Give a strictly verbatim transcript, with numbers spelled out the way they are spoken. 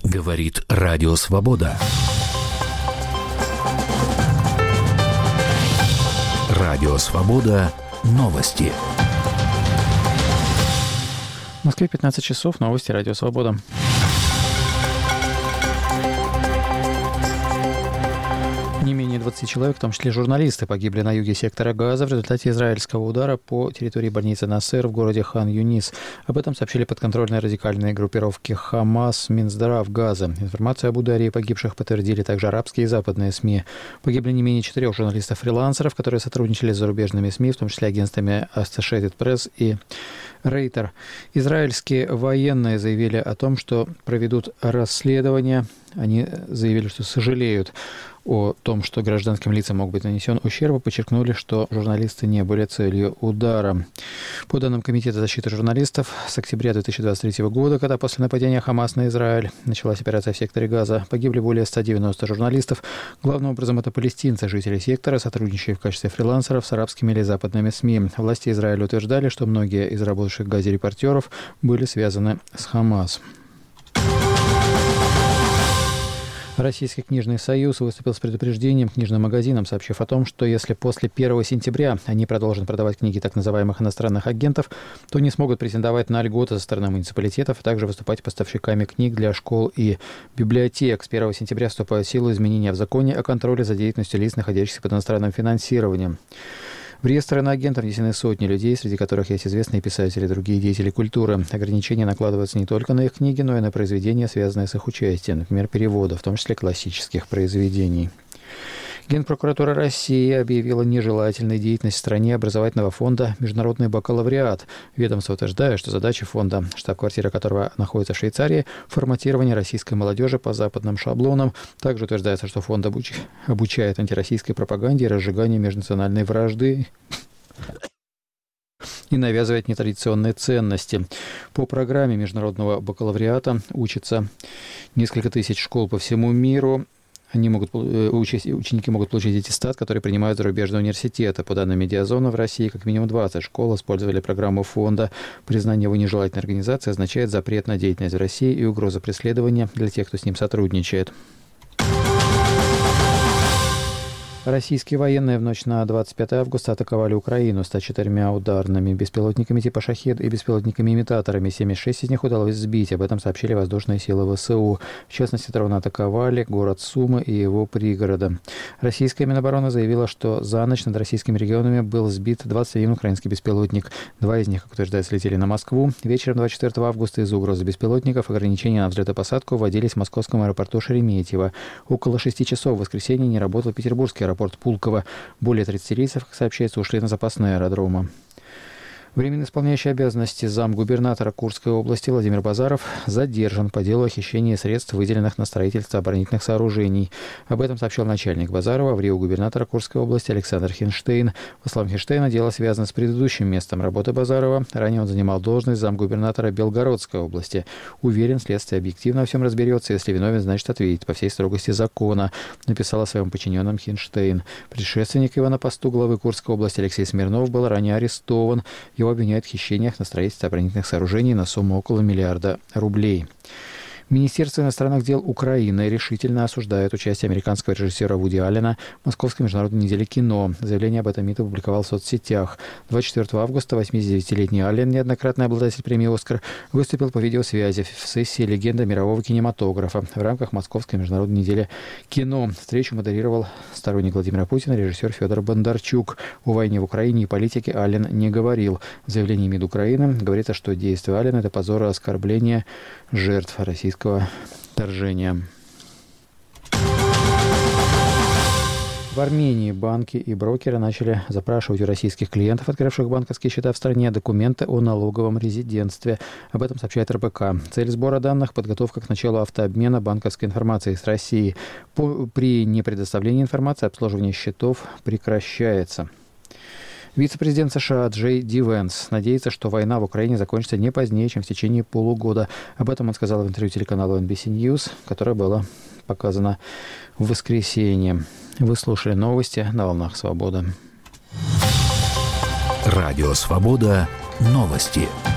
Говорит Радио Свобода. Радио Свобода. Новости. В Москве пятнадцать часов. Новости Радио Свобода. Не менее двадцати человек, в том числе журналисты, погибли на юге сектора Газа в результате израильского удара по территории больницы Насер в городе Хан-Юнис. Об этом сообщили подконтрольные радикальные группировки Хамас, Минздрав Газа. Информацию об ударе и погибших подтвердили также арабские и западные СМИ. Погибли не менее четырех журналистов-фрилансеров, которые сотрудничали с зарубежными СМИ, в том числе агентствами Associated Press и Рейтер. Израильские военные заявили о том, что проведут расследование. Они заявили, что сожалеют о том, что гражданским лицам мог быть нанесен ущерб, и подчеркнули, что журналисты не были целью удара. По данным Комитета защиты журналистов, с октября две тысячи двадцать третьего года, когда после нападения Хамас на Израиль началась операция в секторе Газа, погибли более ста девяноста журналистов. Главным образом это палестинцы, жители сектора, сотрудничающие в качестве фрилансеров с арабскими или западными СМИ. Власти Израиля утверждали, что многие из работавших в Газе репортеров были связаны с Хамас. Российский книжный союз выступил с предупреждением книжным магазинам, сообщив о том, что если после первого сентября они продолжат продавать книги так называемых иностранных агентов, то не смогут претендовать на льготы со стороны муниципалитетов, а также выступать поставщиками книг для школ и библиотек. С первого сентября вступают в силу изменения в законе о контроле за деятельностью лиц, находящихся под иностранным финансированием. В реестр иноагентов внесены сотни людей, среди которых есть известные писатели и другие деятели культуры. Ограничения накладываются не только на их книги, но и на произведения, связанные с их участием, например, переводы, в том числе классических произведений. Генпрокуратура России объявила нежелательной деятельность в стране образовательного фонда «Международный бакалавриат». Ведомство утверждает, что задача фонда, штаб-квартира которого находится в Швейцарии, форматирование российской молодежи по западным шаблонам. Также утверждается, что фонд обуч... обучает антироссийской пропаганде и разжиганию межнациональной вражды и навязывает нетрадиционные ценности. По программе международного бакалавриата учатся несколько тысяч школ по всему миру. Они могут, ученики могут получить аттестат, который принимают зарубежные университеты. По данным Медиазона, в России как минимум двадцать школ использовали программу фонда. Признание его нежелательной организации означает запрет на деятельность в России и угроза преследования для тех, кто с ним сотрудничает. Российские военные в ночь на двадцать пятое августа атаковали Украину ста четырьмя ударными беспилотниками типа «Шахед» и беспилотниками-имитаторами. семьдесят шесть из них удалось сбить. Об этом сообщили воздушные силы ВСУ. В частности, дроны атаковали город Сумы и его пригорода. Российская Минобороны заявила, что за ночь над российскими регионами был сбит двадцать один украинский беспилотник. Два из них, как утверждается, летели на Москву. Вечером двадцать четвёртого августа из-за угрозы беспилотников ограничения на взлет и посадку вводились в московском аэропорту Шереметьево. Около шести часов в воскресенье не работал петербургский аэропорт Пулково. Более тридцати рейсов, как сообщается, ушли на запасные аэродромы. Временно исполняющий обязанности замгубернатора Курской области Владимир Базаров задержан по делу о хищении средств, выделенных на строительство оборонительных сооружений. Об этом сообщил начальник Базарова в РИО губернатора Курской области Александр Хинштейн. По словам Хинштейна, дело связано с предыдущим местом работы Базарова. Ранее он занимал должность замгубернатора Белгородской области. Уверен, следствие объективно во всем разберется. Если виновен, значит ответит по всей строгости закона, написал о своем подчиненном Хинштейн. Предшественник его на посту главы Курской области Алексей Смирнов был ранее арестован. Его обвиняют в хищениях на строительстве оборонительных сооружений на сумму около миллиарда рублей. Министерство иностранных дел Украины решительно осуждает участие американского режиссера Вуди Аллена в Московской международной неделе кино. Заявление об этом МИД опубликовал в соцсетях. двадцать четвёртого августа восьмидесятидевятилетний Аллен, неоднократный обладатель премии «Оскар», выступил по видеосвязи в сессии «Легенда мирового кинематографа» в рамках Московской международной недели кино. Встречу модерировал сторонник Владимира Путина режиссер Федор Бондарчук. О войне в Украине и политике Аллен не говорил. В заявлении МИД Украины говорится, что действия Аллена – это позор и оскорбление жертв российского вторжения. В Армении банки и брокеры начали запрашивать у российских клиентов, открывших банковские счета в стране, документы о налоговом резидентстве. Об этом сообщает эр бэ ка. Цель сбора данных – подготовка к началу автообмена банковской информацией с Россией. По, при непредоставлении информации обслуживание счетов прекращается. Вице-президент США Джей Ди Венс надеется, что война в Украине закончится не позднее, чем в течение полугода. Об этом он сказал в интервью телеканалу эн би си News, которое было показано в воскресенье. Вы слушали новости на волнах Свободы. Радио Свобода. Новости.